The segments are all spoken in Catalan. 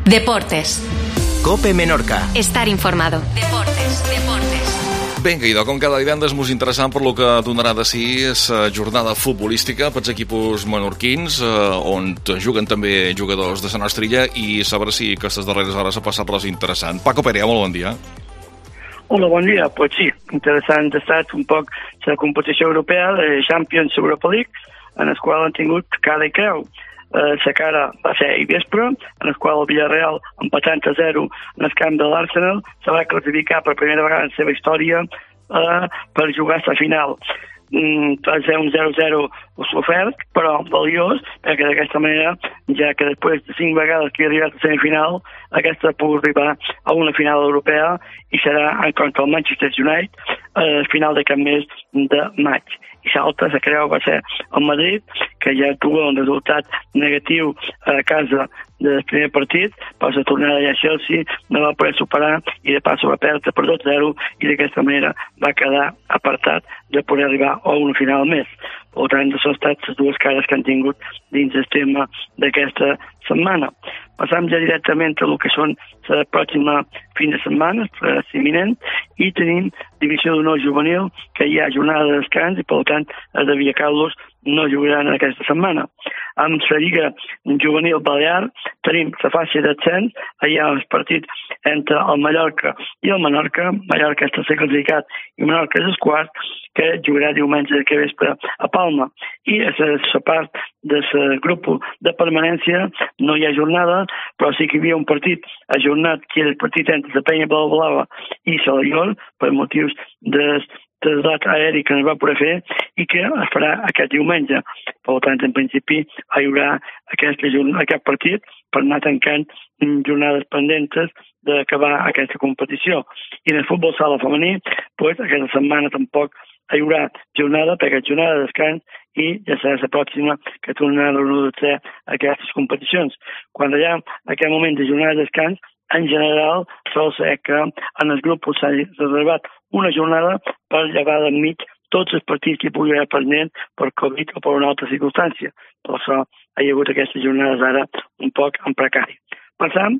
Deportes. COPE Menorca. Estar informado. Deportes. Vinga, idò, com cada divendres mos interessant per lo que donarà de si és jornada futbolística pels equipos menorquins, on juguen també jugadors de la nostra illa, i saber si aquestes darreres hores ha passat res interessant. Paco Perea, molt bon dia. Hola, bon dia. Pues sí, interessant ha estat un poc la competició europea de Champions Europa League, en el qual han tingut cara i creu. La cara va ser ahir vespre, en el qual el Villarreal, empatant a 0 en el camp de l'Arsenal, se va classificar per primera vegada en la seva història per jugar a la final. Va ser un 0-0 sofert, però valiós, perquè d'aquesta manera, ja que després de 5 vegades que ha arribat a semifinal, aquesta pot arribar a una final europea i serà en contra el Manchester United al final d'aquest mes de maig. I l'altra, la creu, va ser el Madrid, que ja tuvo un resultat negatiu a casa del primer partit, però la tornada a Chelsea no va poder superar i de pas va perdre per 2-0 i d'aquesta manera va quedar apartat de poder arribar a una final més. Per tant, això han estat les dues cares que han tingut dins el tema d'aquesta setmana. Passam ja directament a el que són la pròxima fin de setmana, imminent, i tenim divisió d'honor juvenil, que hi ha jornada de descans i, per tant, els de Villacarlos no jugaran aquesta setmana. Amb la Lliga Juvenil Balear tenim la fase d'ascens, hi ha el partit entre el Mallorca i el Menorca. Mallorca és tercer classificat i Menorca és el quart, que jugarà diumenge que vespre a Palma. I a la part del grup de permanència no hi ha jornada, però sí que hi havia un partit ajornat, que era el partit entre la Penya Blava i Salaior, per motius de trasllat aeri que no es va poder fer i que es farà aquest diumenge. Per tant, en principi, hi haurà aquest partit per anar tancant jornades pendents d'acabar aquesta competició. I en el futbol sala femení, aquesta setmana tampoc hi haurà jornada, perquè és jornada de descans i ja serà la pròxima que tornarà a reunir aquestes competicions. Quan hi ha aquest moment de jornada de descans, en general, sol ser que en el grup s'ha reservat una jornada per llevar d'enmig tots els partits que hi pugui haver pendent per Covid o per una altra circumstància. Per això hi ha hagut aquestes jornades ara un poc en precari. Passam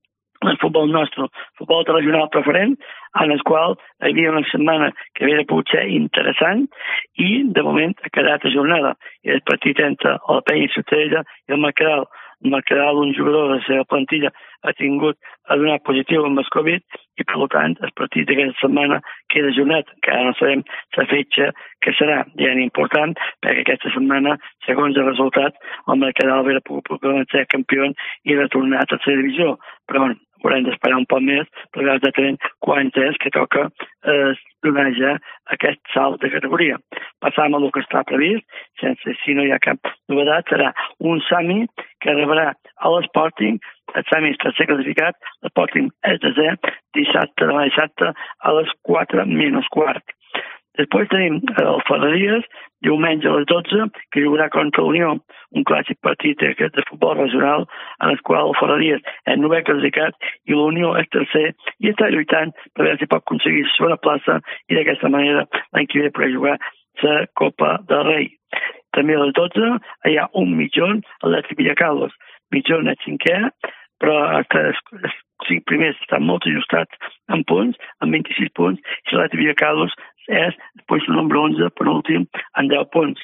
al futbol nostre, futbol regional preferent, en el qual hi havia una setmana que havia pogut ser interessant i, de moment, ha quedat a jornada. I el partit entre el Penya Ciutadella i el Mercadal. El Mercadal, un jugador de la seva plantilla, ha tingut a donar positiu amb el Covid i, per tant, el partit d'aquesta setmana queda ajornat. Encara no sabem la fetge que serà. Ja és important, perquè aquesta setmana, segons el resultat, el Mercadal hauria pogut ser campió i retornar a tercera divisió. Però, bueno, haurem d'esperar un poc més per veure exactament quan és que toca donar ja aquest salt de categoria. Passam a el que està previst, si no hi ha cap novetat, serà un Sami que rebrà a l'Sporting. El Sami està classificat, l'Sporting és de 0, dissabte a les 4 menys quart. Després tenim el Ferreries, diumenge a les 12, que jugarà contra l'Unió, un clàssic partit de futbol regional, en el qual el Ferreries és 9è classificat i l'Unió és tercer i està lluitant per veure si pot aconseguir la segona plaça i d'aquesta manera l'any que ve poder jugar la Copa del Rei. També a les 12 hi ha un Mitjón, Atlètic Villacarlos. Mitjón és 5è, però els 5 primers estan molt ajustats en punts, amb 26 punts, i l'Atlètic Villacarlos és després el nombre 11, per últim, amb 10 punts.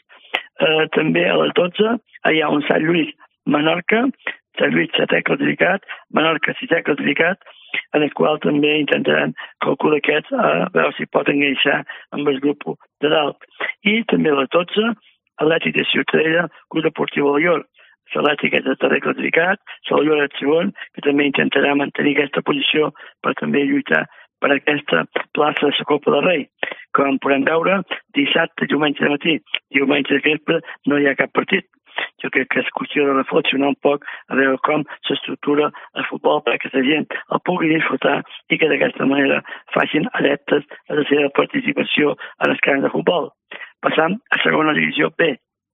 També a les 12 hi ha un Sant Lluís Menorca, Sant Lluís 7è classificat, Menorca 6è classificat, en el qual també intentaran calcular aquests a veure si pot enganxar amb el grup de dalt. I també a les 12, Atlètic de Ciutadella, Club Deportiu Alaior. L'Atlètic és el tercer classificat, l'Alaior és el segon, que també intentarà mantenir aquesta posició per també lluitar per aquesta plaça de la Copa del Rei. Com podem veure, dissabte, diumenge de matí, diumenge de vespre, no hi ha cap partit. Jo crec que és qüestió de reflexionar un poc a veure com s'estructura el futbol perquè la gent el pugui disfrutar i que d'aquesta manera facin adeptes a la seva participació en els camps de futbol. Passam a segona divisió B.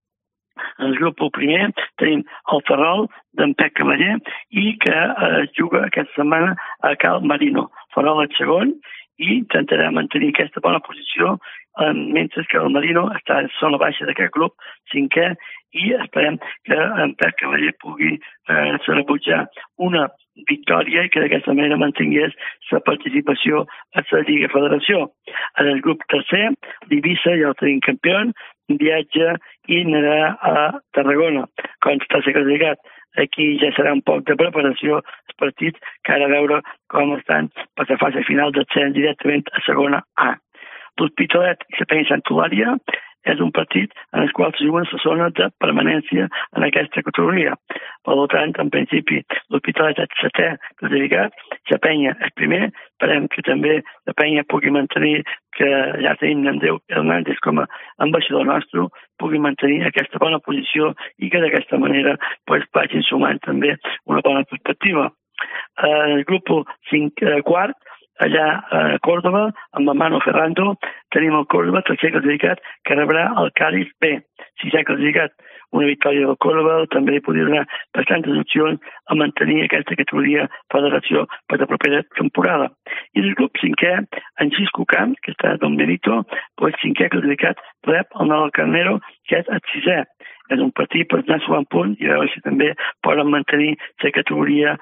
En el grup primer tenim el Ferrol d'en Pep Cavaller i que juga aquesta setmana a Cal Marino. Ferrol és segon i intentarà mantenir aquesta bona posició mentre que el Marino està en zona baixa d'aquest grup, 5è, i esperem que en Pep Cavaller pugui rebutjar una victòria i que d'aquesta manera mantingués la participació a la Lliga Federació. En el grup tercer, l'Eivissa, ja el tenim campió, viatja i anirà a Tarragona, com està secretarat. Aquí ja serà un poc de preparació als partits que ara veure com estan per la fase final d'ascens directament a segona A. L'Hospitalet i la Penya Sant Eulàlia és un partit en el qual se juguen la zona de permanència en aquesta categoria. Per tant, en principi, l'Hospitalet és setè classificat, la Penya és primer, esperem que també la Penya pugui mantenir, que ja tenim Andreu Hernández com a ambaixador nostre, pugui mantenir aquesta bona posició i que d'aquesta manera vagin sumant també una bona perspectiva. El grup quart, allà a Córdoba, amb la Mano Ferrando, tenim el Córdoba, tercer classificat, que rebrà el Cádiz B. Sisè classificat, una victòria del Córdoba també li podria donar bastantes opcions a mantenir aquesta categoria federació per la propera temporada. I el grup cinquè, en Xisco Camps, que està a Don Benito, cinquè classificat, rep el Nou Carnero, que és el sisè. És un partit per anar suant punt i veure si també poden mantenir la categoria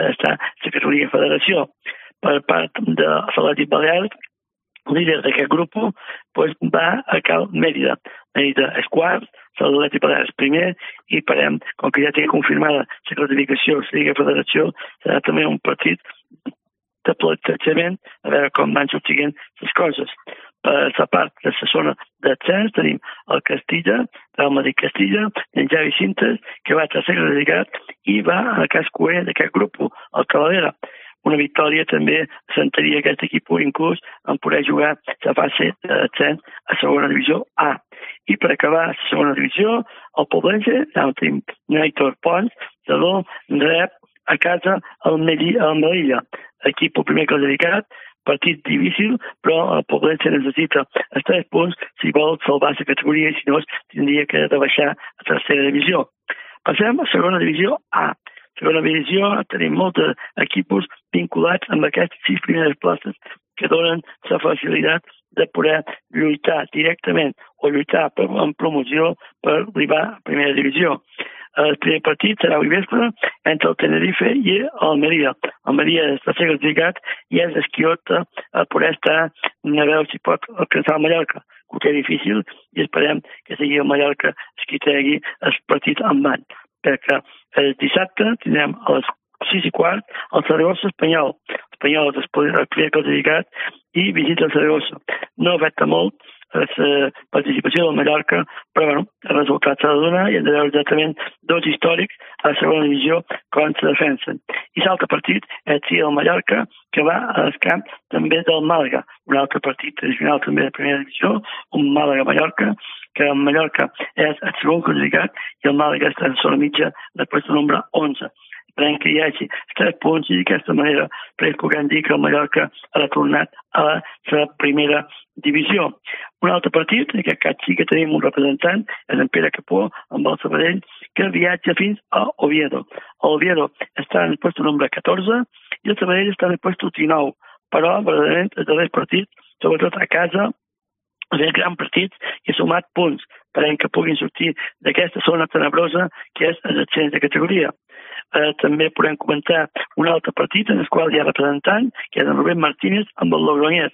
federació. Per part de l'Atlètic Balear, líder d'aquest grup, va a Cal Mèrida. Mèrida és quart, l'Atlètic Balear és primer i parem, com que ja té confirmada la classificació, la Lliga Federació, serà també un partit de plantejament a veure com van sortint les coses. Per la part de la zona d'ascens tenim el Castilla, el Madrid Castilla, i en Javi Cintes, que va a tercer classificat i va al cascoer d'aquest grup, el Calavera. Una victòria també sentaria aquest equip inclús en poder jugar la fase d'ascens a segona divisió A. I per acabar la segona divisió, el Poblense, on tenim Naitor Pons, rep a casa el Melilla. Equip el primer classificat, partit difícil, però el Poblense necessita els 3 punts si vol salvar la categoria i si no tindria que baixar a tercera divisió. Passem a segona divisió A. Segona divisió tenim molts equips vinculats amb aquestes 6 primeres places que donen la facilitat de poder lluitar directament o lluitar en promoció per arribar a primera divisió. El primer partit serà avui vespre entre el Tenerife i Almeria. Almeria està classificat i és esquiota a poder estar a veure si pot alcançar el Mallorca, que ho té difícil i esperem que sigui el Mallorca qui tregui el partit en mans. Perquè el dissabte tindrem a les 6:15 el Saragossa Espanyol. L'Espanyol és el primer classificat i visita el Saragossa. No afecta molt la participació del Mallorca, però bueno, el resultat s'ha de donar i hem de veure exactament 2 històrics a la segona divisió com se defensen. I l'altre partit és el Mallorca, que va al camp també del Màlaga, un altre partit tradicional també de primera divisió, un Màlaga-Mallorca, que el Mallorca és el segon classificat i el Màlaga està en zona mitja de puesto número 11. Esperem que hi hagi 3 punts i d'aquesta manera puguem dir que el Mallorca ha retornat a la primera divisió. Un altre partit, en aquest cas sí que tenim un representant, és en Pere Capó, amb el Sabadell, que viatja fins a Oviedo. Oviedo està en el puesto número 14 i el Sabadell està en el puesto 19, però verdaderament els darrers partits, sobretot a casa, els grans partits i ha sumat punts per que puguin sortir d'aquesta zona tenebrosa que és l'ascens de categoria. També podem comentar un altre partit en el qual hi ha representant, que és en Rubén Martínez amb el Logroñés.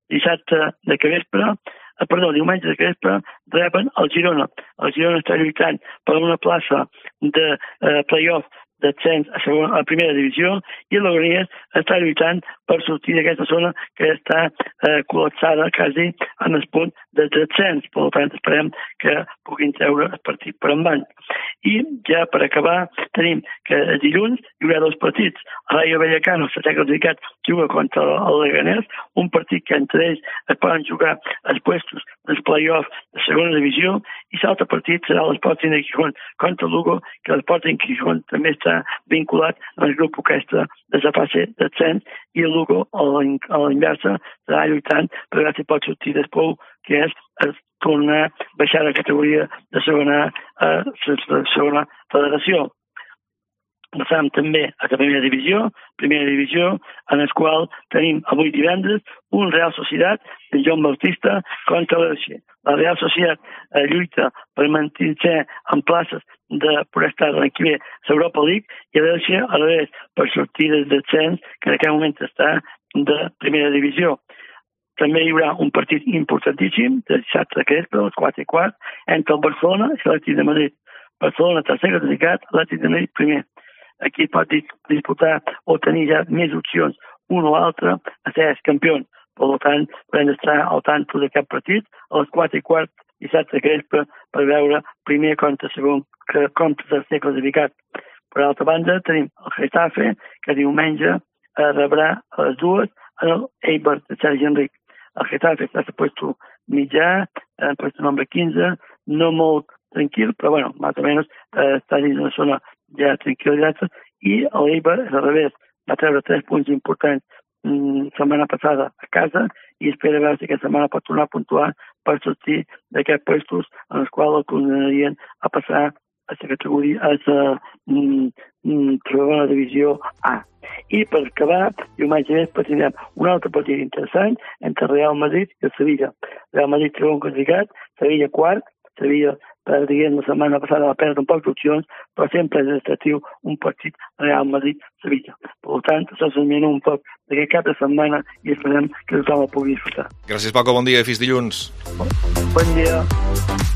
Diumenge de vespre reben el Girona. El Girona està lluitant per una plaça de play-off d'ascens a la primera divisió i el Logroñés està lluitant per sortir d'aquesta zona que està col·lapsada quasi en el punt de descens. Per tant, esperem que puguin treure el partit per endavant. I ja per acabar tenim que dilluns hi haurà 2 partits. El Rayo Vallecano, setè classificat, juga contra el Leganés, un partit que entre ells es poden jugar els puestos dels play-off de segona divisió i l'altre partit serà l'Sporting de Gijón contra el Lugo, que l'Sporting de Gijón també està vinculat al grup aquesta de la fase d'ascens i el Lugo a l'inversa serà lluitant per veure si pot sortir després, que és tornar a baixar la categoria de segona a la segona federació. Passam també a la primera divisió, en el qual tenim avui divendres un Real Societat de Joan Bautista contra l'Elche. La Real Societat lluita per mantenir-se en places de poder estar l'any que ve a l'Europa League i l'Elche a l'est per sortir del descens que en aquest moment està de primera divisió. També hi haurà un partit importantíssim de dissabte de Crespa, a les 4:15, entre el Barcelona i l'Atlètic de Madrid. Barcelona tercer classificat, l'Atlètic de Madrid primer. Aquí pot disputar o tenir ja més opcions un o altre a ser campió. Per tant, hem d'estar al tanto d'aquest partit a les 4:15 dissabte de Crespa per veure primer contra segon contra tercer classificat. Per altra banda, tenim el Getafe, que diumenge rebrà a les 2 en l'Eibar de Sergi Enric. El Getafe està a puesto mitjà, en puesto nombre 15, no molt tranquil, però bueno, más o menos està dins una zona ja tranquil·litat, i l'Eibar, al revés, va treure 3 punts importants setmana passada a casa i espera veure si aquesta setmana pot tornar a puntuar per sortir d'aquests puestos en els quals el condenarien a passar a la categoria, a la segona divisió A. I per acabar, diumenge vespre tindrem un altre partit interessant entre Real Madrid i el Sevilla. Real Madrid segon classificat, Sevilla quart, Sevilla, diguem, la setmana passada va perdre un poc d'opcions, però sempre és atractiu un partit Real Madrid-Sevilla. Per tant, això és un poc d'aquest cap de setmana i esperem que tothom el pugui disfrutar. Gràcies, Paco, bon dia i fins dilluns. Bon dia.